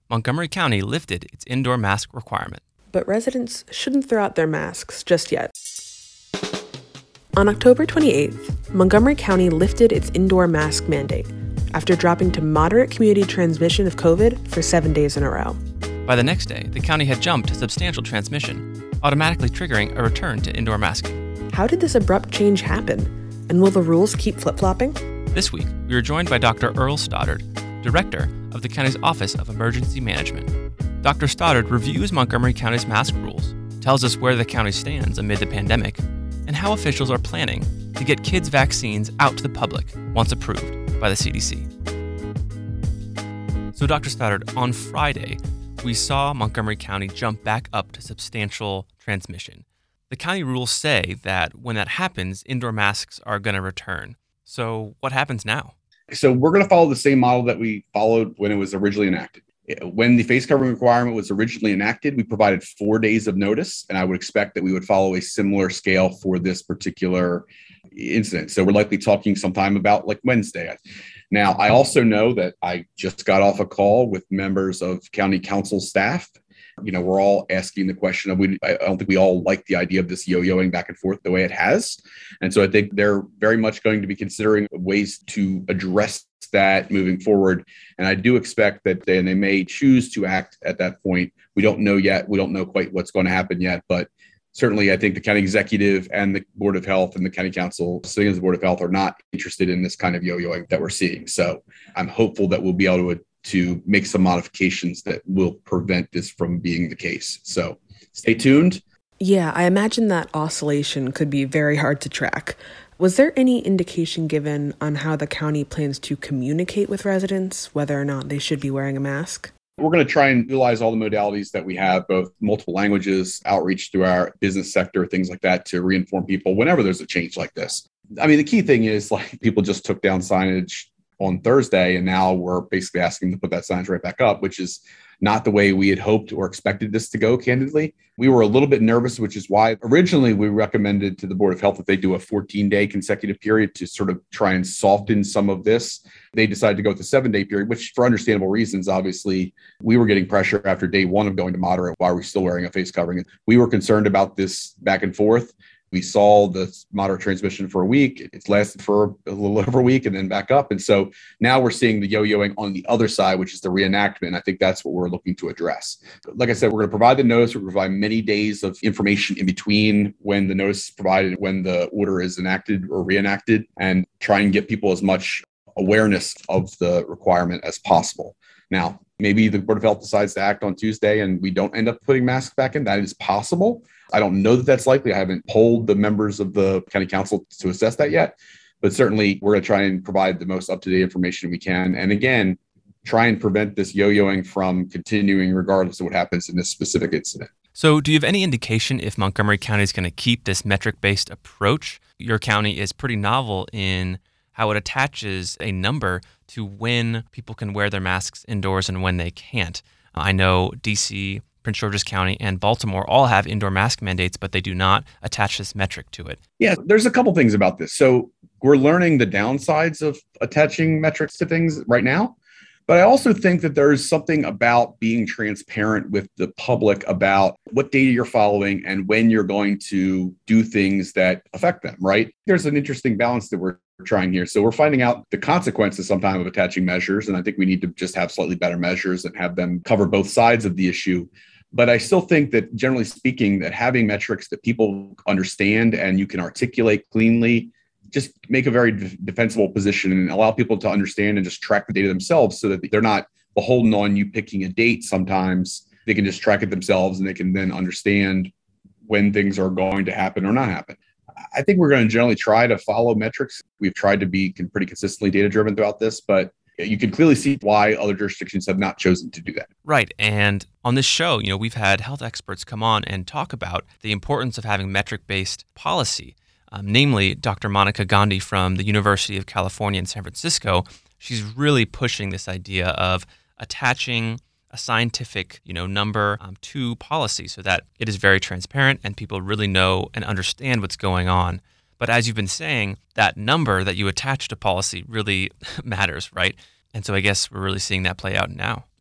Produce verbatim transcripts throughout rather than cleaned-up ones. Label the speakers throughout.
Speaker 1: Montgomery County lifted its indoor mask requirement.
Speaker 2: But residents shouldn't throw out their masks just yet. On October twenty-eighth, Montgomery County lifted its indoor mask mandate after dropping to moderate community transmission of COVID for seven days in a row.
Speaker 1: By the next day, the county had jumped to substantial transmission, automatically triggering a return to indoor masking.
Speaker 2: How did this abrupt change happen? And will the rules keep flip-flopping?
Speaker 1: This week, we were joined by Doctor Earl Stoddard, Director of the county's Office of Emergency Management. Doctor Stoddard reviews Montgomery County's mask rules, tells us where the county stands amid the pandemic, and how officials are planning to get kids' vaccines out to the public once approved by the C D C. So, Doctor Stoddard, on Friday, we saw Montgomery County jump back up to substantial transmission. The county rules say that when that happens, indoor masks are going to return. So what happens now?
Speaker 3: So we're going to follow the same model that we followed when it was originally enacted. When the face covering requirement was originally enacted, we provided four days of notice, and I would expect that we would follow a similar scale for this particular incident. So we're likely talking sometime about like Wednesday. Now, I also know that I just got off a call with members of county council staff. You know, we're all asking the question of, we, I don't think we all like the idea of this yo-yoing back and forth the way it has. And so I think they're very much going to be considering ways to address that moving forward. And I do expect that they, and they may choose to act at that point. We don't know yet. We don't know quite what's going to happen yet. But certainly, I think the county executive and the Board of Health and the county council, sitting as the Board of Health, are not interested in this kind of yo-yoing that we're seeing. So I'm hopeful that we'll be able to to make some modifications that will prevent this from being the case. So stay tuned.
Speaker 2: Yeah, I imagine that oscillation could be very hard to track. Was there any indication given on how the county plans to communicate with residents, whether or not they should be wearing a mask?
Speaker 3: We're going to try and utilize all the modalities that we have, both multiple languages, outreach through our business sector, things like that, to reinform people whenever there's a change like this. I mean, the key thing is, like, people just took down signage on Thursday, and now we're basically asking them to put that signage right back up, which is not the way we had hoped or expected this to go, candidly. We were a little bit nervous, which is why originally we recommended to the Board of Health that they do a fourteen-day consecutive period to sort of try and soften some of this. They decided to go with a seven-day period, which for understandable reasons, obviously, we were getting pressure after day one of going to moderate. Why are we still wearing a face covering? We were concerned about this back and forth. We saw the moderate transmission for a week. It's lasted for a little over a week and then back up. And so now we're seeing the yo-yoing on the other side, which is the reenactment. I think that's what we're looking to address. Like I said, we're going to provide the notice. We're going to provide many days of information in between when the notice is provided, when the order is enacted or reenacted, and try and get people as much awareness of the requirement as possible. Now, maybe the Board of Health decides to act on Tuesday and we don't end up putting masks back in. That is possible. I don't know that that's likely. I haven't polled the members of the county council to assess that yet, but certainly we're going to try and provide the most up-to-date information we can. And again, try and prevent this yo-yoing from continuing regardless of what happens in this specific incident.
Speaker 1: So do you have any indication if Montgomery County is going to keep this metric-based approach? Your county is pretty novel in how it attaches a number to when people can wear their masks indoors and when they can't. I know D C, Prince George's County, and Baltimore all have indoor mask mandates, but they do not attach this metric to it.
Speaker 3: Yeah, there's a couple things about this. So we're learning the downsides of attaching metrics to things right now. But I also think that there's something about being transparent with the public about what data you're following and when you're going to do things that affect them, right? There's an interesting balance that we're trying here. So we're finding out the consequences sometimes of attaching measures. And I think we need to just have slightly better measures and have them cover both sides of the issue. But I still think that, generally speaking, that having metrics that people understand and you can articulate cleanly just make a very d- defensible position and allow people to understand and just track the data themselves so that they're not beholden on you picking a date. Sometimes they can just track it themselves and they can then understand when things are going to happen or not happen. I think we're going to generally try to follow metrics. We've tried to be pretty consistently data-driven throughout this, but you can clearly see why other jurisdictions have not chosen to do that.
Speaker 1: Right. And on this show, you know, we've had health experts come on and talk about the importance of having metric-based policy. Um, namely, Doctor Monica Gandhi from the University of California in San Francisco. She's really pushing this idea of attaching a scientific, you know, number um, to policy so that it is very transparent and people really know and understand what's going on. But as you've been saying, that number that you attach to policy really matters, right? And so I guess we're really seeing that play out now.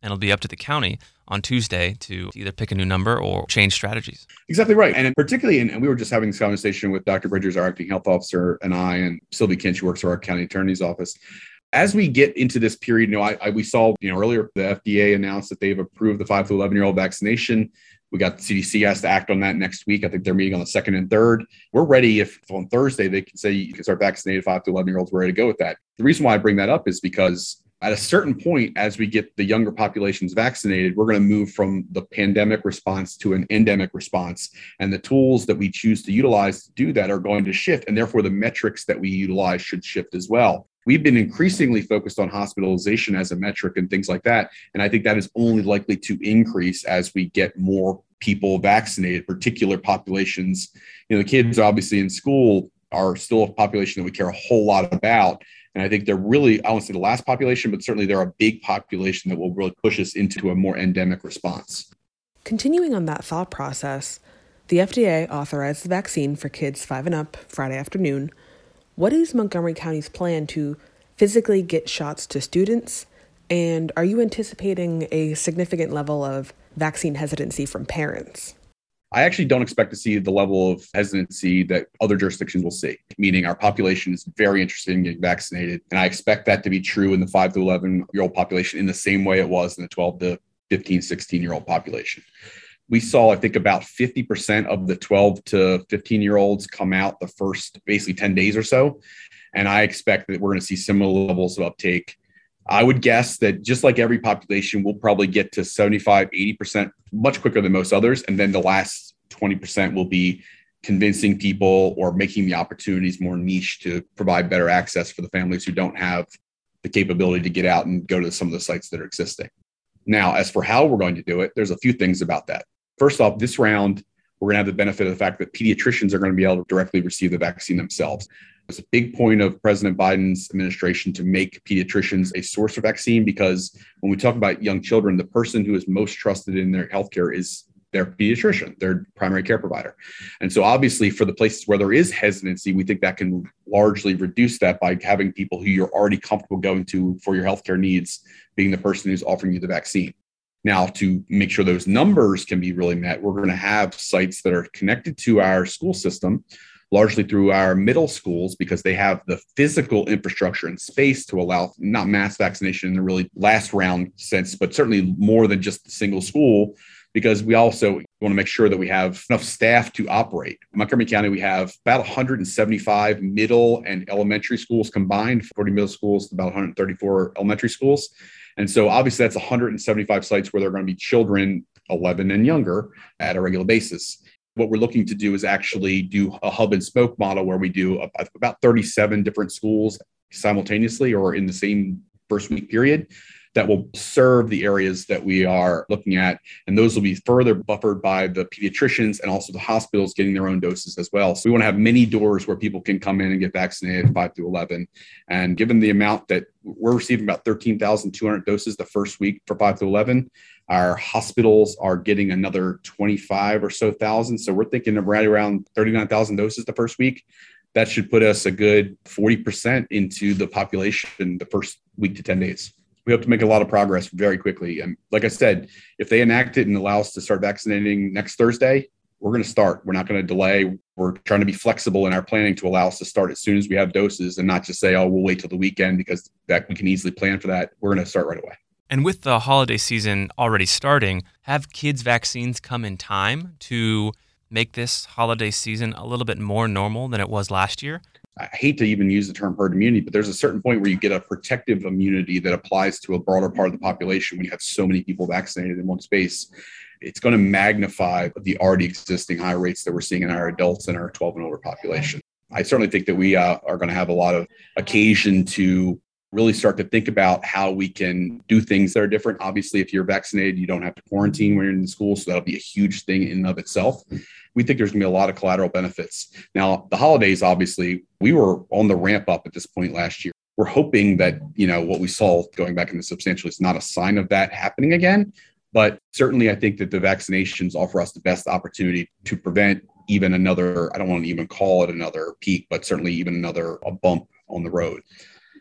Speaker 1: and it'll be up to the county on Tuesday to either pick a new number or change strategies.
Speaker 3: Exactly right. And particularly, and we were just having this conversation with Doctor Bridgers, our acting health officer, and I, and Sylvie Kinch, who works for our county attorney's office. As we get into this period, you know, I, I we saw, you know, earlier the F D A announced that they've approved the five to eleven year old vaccination. We got the C D C has to act on that next week. I think they're meeting on the second and third. We're ready. If on Thursday they can say you can start vaccinated five to eleven year olds, we're ready to go with that. The reason why I bring that up is because at a certain point, as we get the younger populations vaccinated, we're going to move from the pandemic response to an endemic response. And the tools that we choose to utilize to do that are going to shift. And therefore, the metrics that we utilize should shift as well. We've been increasingly focused on hospitalization as a metric and things like that. And I think that is only likely to increase as we get more people vaccinated, particular populations. You know, the kids obviously in school are still a population that we care a whole lot about. And I think they're really, I won't say the last population, but certainly they're a big population that will really push us into a more endemic response.
Speaker 2: Continuing on that thought process, the F D A authorized the vaccine for kids five and up Friday afternoon. What is Montgomery County's plan to physically get shots to students? And are you anticipating a significant level of vaccine hesitancy from parents?
Speaker 3: I actually don't expect to see the level of hesitancy that other jurisdictions will see, meaning our population is very interested in getting vaccinated. And I expect that to be true in the five to eleven year old population in the same way it was in the twelve to fifteen, sixteen year old population. We saw, I think, about fifty percent of the twelve to fifteen year olds come out the first basically ten days or so. And I expect that we're going to see similar levels of uptake. I would guess that just like every population, we'll probably get to seventy-five, eighty percent much quicker than most others. And then the last twenty percent will be convincing people or making the opportunities more niche to provide better access for the families who don't have the capability to get out and go to some of the sites that are existing. Now, as for how we're going to do it, there's a few things about that. First off, this round, we're going to have the benefit of the fact that pediatricians are going to be able to directly receive the vaccine themselves. It's a big point of President Biden's administration to make pediatricians a source of vaccine, because when we talk about young children, the person who is most trusted in their healthcare is their pediatrician, their primary care provider. And so obviously for the places where there is hesitancy, we think that can largely reduce that by having people who you're already comfortable going to for your healthcare needs being the person who's offering you the vaccine. Now, to make sure those numbers can be really met, we're going to have sites that are connected to our school system, largely through our middle schools, because they have the physical infrastructure and space to allow not mass vaccination in the really last round sense, but certainly more than just a single school, because we also want to make sure that we have enough staff to operate. In Montgomery County, we have about one hundred seventy-five middle and elementary schools combined, forty middle schools, about one hundred thirty-four elementary schools. And so obviously that's one hundred seventy-five sites where there are going to be children eleven and younger at a regular basis. What we're looking to do is actually do a hub and spoke model where we do a, about thirty-seven different schools simultaneously or in the same first week period that will serve the areas that we are looking at. And those will be further buffered by the pediatricians and also the hospitals getting their own doses as well. So we want to have many doors where people can come in and get vaccinated five to eleven. And given the amount that we're receiving about thirteen thousand two hundred doses the first week for five to eleven, our hospitals are getting another twenty-five or so thousand. So we're thinking of right around thirty-nine thousand doses the first week. That should put us a good forty percent into the population the first week to ten days. We hope to make a lot of progress very quickly. And like I said, if they enact it and allow us to start vaccinating next Thursday, we're going to start. We're not going to delay. We're trying to be flexible in our planning to allow us to start as soon as we have doses and not just say, oh, we'll wait till the weekend, because that we can easily plan for that. We're going to start right away.
Speaker 1: And with the holiday season already starting, have kids' vaccines come in time to make this holiday season a little bit more normal than it was last year?
Speaker 3: I hate to even use the term herd immunity, but there's a certain point where you get a protective immunity that applies to a broader part of the population when you have so many people vaccinated in one space. It's going to magnify the already existing high rates that we're seeing in our adults and our twelve and over population. I certainly think that we uh, are going to have a lot of occasion to really start to think about how we can do things that are different. Obviously, if you're vaccinated, you don't have to quarantine when you're in the school. So that'll be a huge thing in and of itself. We think there's going to be a lot of collateral benefits. Now, the holidays, obviously, we were on the ramp up at this point last year. We're hoping that, you know, what we saw going back into substantial is not a sign of that happening again. But certainly, I think that the vaccinations offer us the best opportunity to prevent even another, I don't want to even call it another peak, but certainly even another a bump on the road.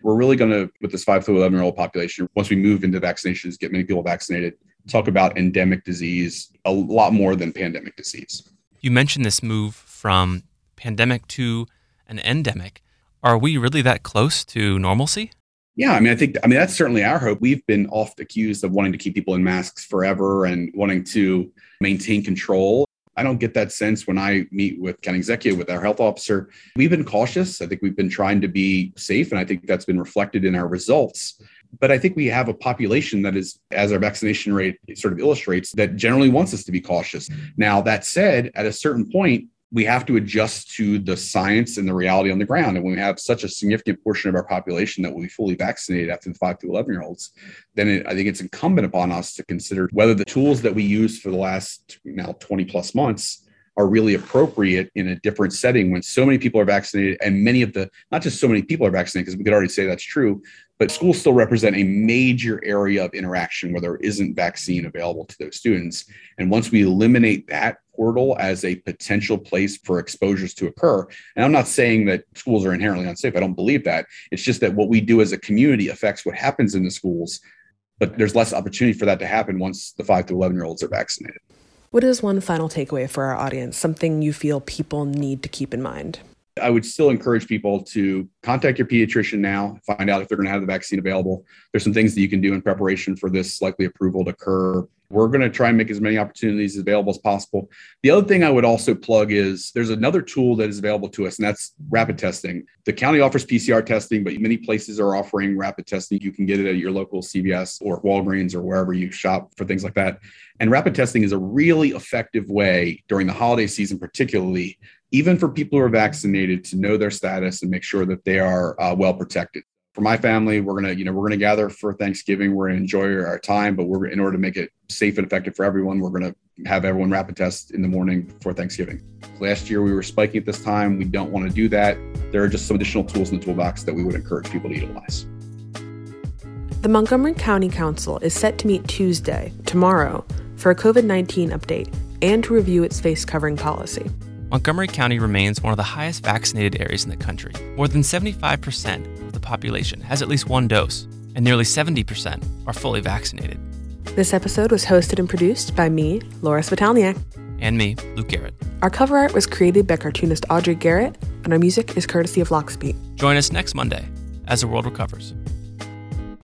Speaker 3: we're really going to, with this five to eleven year old population, once we move into vaccinations, get many people vaccinated, talk about endemic disease a lot more than pandemic disease.
Speaker 1: You mentioned this move from pandemic to an endemic. Are we really that close to normalcy?
Speaker 3: Yeah, I mean, I think, I mean, that's certainly our hope. We've been oft accused of wanting to keep people in masks forever and wanting to maintain control. I don't get that sense when I meet with county executive, with our health officer. We've been cautious. I think we've been trying to be safe, and I think that's been reflected in our results. But I think we have a population that is, as our vaccination rate sort of illustrates, that generally wants us to be cautious. Now, that said, at a certain point, we have to adjust to the science and the reality on the ground. And when we have such a significant portion of our population that will be fully vaccinated after the five to eleven year olds, then it, I think it's incumbent upon us to consider whether the tools that we use for the last now twenty plus months are really appropriate in a different setting when so many people are vaccinated, and many of the, not just so many people are vaccinated, because we could already say that's true, but schools still represent a major area of interaction where there isn't vaccine available to those students. And once we eliminate that portal as a potential place for exposures to occur, and I'm not saying that schools are inherently unsafe, I don't believe that. It's just that what we do as a community affects what happens in the schools, but there's less opportunity for that to happen once the five to eleven year olds are vaccinated.
Speaker 2: What is one final takeaway for our audience, something you feel people need to keep in mind?
Speaker 3: I would still encourage people to contact your pediatrician now, find out if they're going to have the vaccine available. There's some things that you can do in preparation for this likely approval to occur. We're going to try and make as many opportunities available as possible. The other thing I would also plug is there's another tool that is available to us, and that's rapid testing. The county offers P C R testing, but many places are offering rapid testing. You can get it at your local C V S or Walgreens or wherever you shop for things like that. And rapid testing is a really effective way during the holiday season, particularly, even for people who are vaccinated, to know their status and make sure that they are uh, well protected. For my family, we're gonna, you know, we're gonna gather for Thanksgiving. We're gonna enjoy our time, but we're in order to make it safe and effective for everyone, we're gonna have everyone rapid test in the morning before Thanksgiving. Last year we were spiking at this time. We don't want to do that. There are just some additional tools in the toolbox that we would encourage people to utilize.
Speaker 2: The Montgomery County Council is set to meet Tuesday, tomorrow, for a COVID nineteen update and to review its face covering policy.
Speaker 1: Montgomery County remains one of the highest vaccinated areas in the country. More than seventy-five percent of the population has at least one dose, and nearly seventy percent are fully vaccinated.
Speaker 2: This episode was hosted and produced by me, Laura Svitalniak.
Speaker 1: And me, Luke Garrett.
Speaker 2: Our cover art was created by cartoonist Audrey Garrett, and our music is courtesy of Lockspeed.
Speaker 1: Join us next Monday as the world recovers.